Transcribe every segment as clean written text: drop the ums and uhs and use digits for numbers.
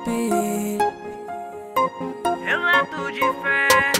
Relato de fé,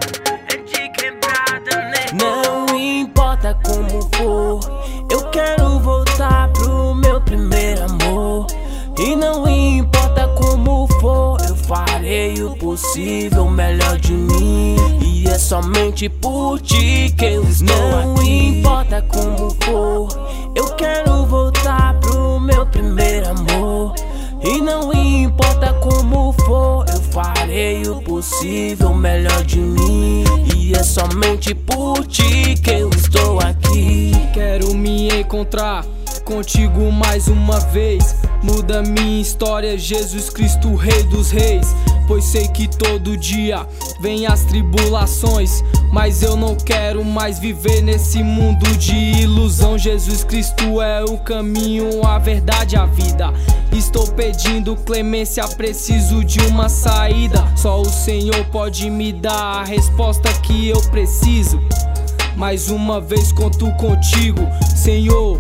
é de quebrada, né? Não importa como for, eu quero voltar pro meu primeiro amor. E não importa como for, eu farei o possível, melhor de mim. E é somente por ti que eu estou aqui. Não importa como for, eu quero voltar pro meu primeiro amor. E não importa como for, eu farei o possível, melhor de mim. E é somente por ti que eu estou aqui. Quero me encontrar contigo mais uma vez. Muda minha história, Jesus Cristo, Rei dos Reis. Pois sei que todo dia vem as tribulações, mas eu não quero mais viver nesse mundo de ilusão. Jesus Cristo é o caminho, a verdade, a vida. Estou pedindo clemência, preciso de uma saída. Só o Senhor pode me dar a resposta que eu preciso. Mais uma vez conto contigo, Senhor.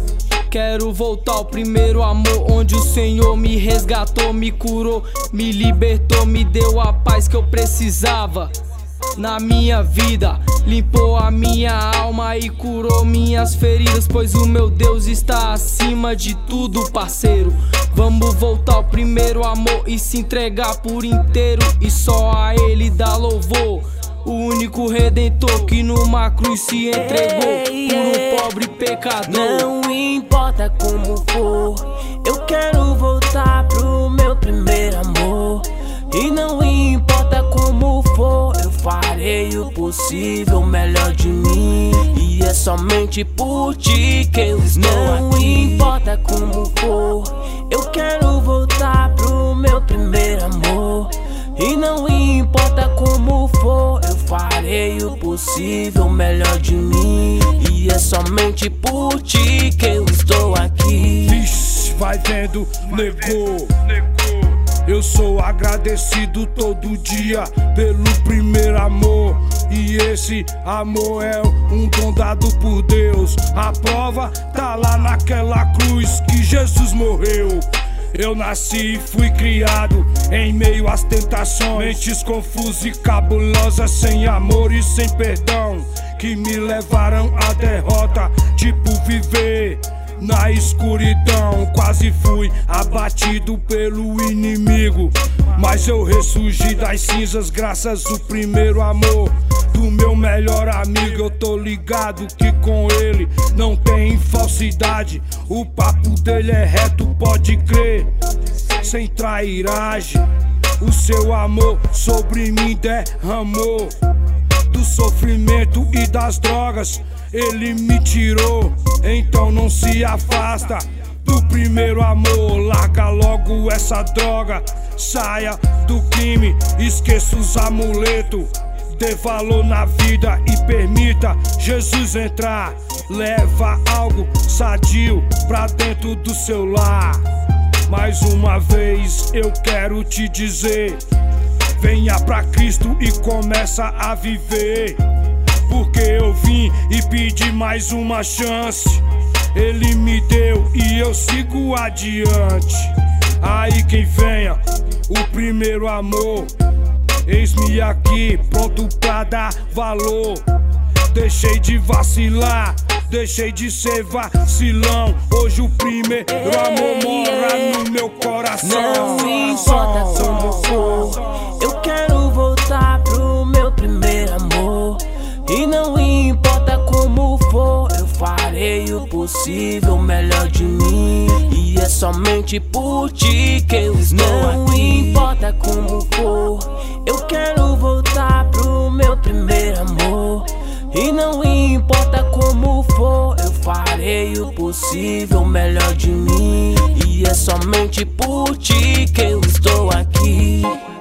Quero voltar ao primeiro amor, onde o Senhor me resgatou, me curou, me libertou, me deu a paz que eu precisava na minha vida. Limpou a minha alma e curou minhas feridas, pois o meu Deus está acima de tudo, parceiro. Vamos voltar ao primeiro amor e se entregar por inteiro, e só a Ele dá louvor. O único redentor que numa cruz se entregou por um pobre pecador. Não importa como for, eu quero voltar pro meu primeiro amor. E não importa como for, eu farei o possível, melhor de mim. E é somente por ti que eu estou aqui. Não importa como for, eu quero voltar pro meu primeiro amor. E não importa como for, eu farei o possível, melhor de mim. E é somente por ti que eu estou aqui. Vixe, vai vendo, negou. Eu sou agradecido todo dia pelo primeiro amor. E esse amor é um dom dado por Deus. A prova tá lá naquela cruz que Jesus morreu. Eu nasci e fui criado em meio às tentações, mentes confusas e cabulosas, sem amor e sem perdão, que me levaram à derrota, tipo viver na escuridão. Quase fui abatido pelo inimigo, mas eu ressurgi das cinzas graças ao primeiro amor do meu melhor amigo. Eu tô ligado que com ele não tem falsidade, o papo dele é reto, pode crer, sem trairagem. O seu amor sobre mim derramou, do sofrimento e das drogas ele me tirou. Então não se afasta do primeiro amor, larga logo essa droga, saia do crime, esqueça os amuletos. Dê valor na vida e permita Jesus entrar. Leva algo sadio pra dentro do seu lar. Mais uma vez eu quero te dizer, venha pra Cristo e começa a viver. Porque eu vim e pedi mais uma chance, Ele me deu e eu sigo adiante. Aí quem venha, o primeiro amor, eis-me aqui, pronto pra dar valor. Deixei de vacilar, deixei de ser vacilão. Hoje o primeiro amor mora no meu coração. Não importa como for, eu quero voltar pro meu primeiro amor. E não importa como for, eu farei o possível, melhor de mim. E é somente por ti que eu estou aqui. Não importa como for, eu quero voltar pro meu primeiro amor. E não importa como for, eu farei o possível, melhor de mim. E é somente por ti que eu estou aqui.